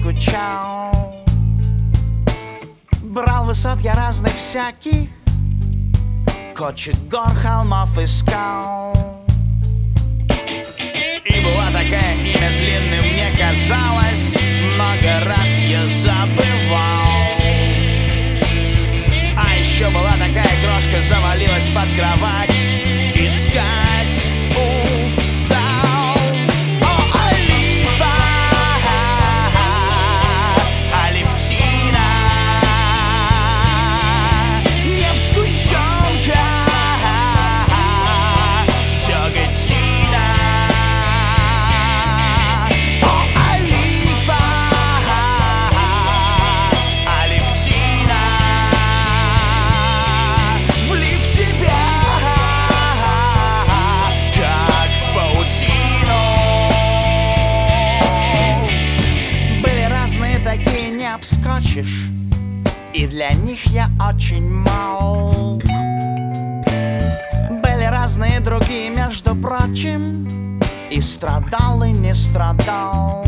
скучал. Брал высот я разных всяких, кочек, гор, холмов искал. И была такая имя длинным, мне казалось, много раз я забывал. А еще была такая крошка, завалилась под кровать, искать устал. О, олива, алевтина, нефть, сгущенка, тяготина. О, олива, алевтина, влив тебя, как в паутину. Были разные такие, не обскочишь, и для них я очень мал. Были разные другие, между прочим, и страдал, и не страдал.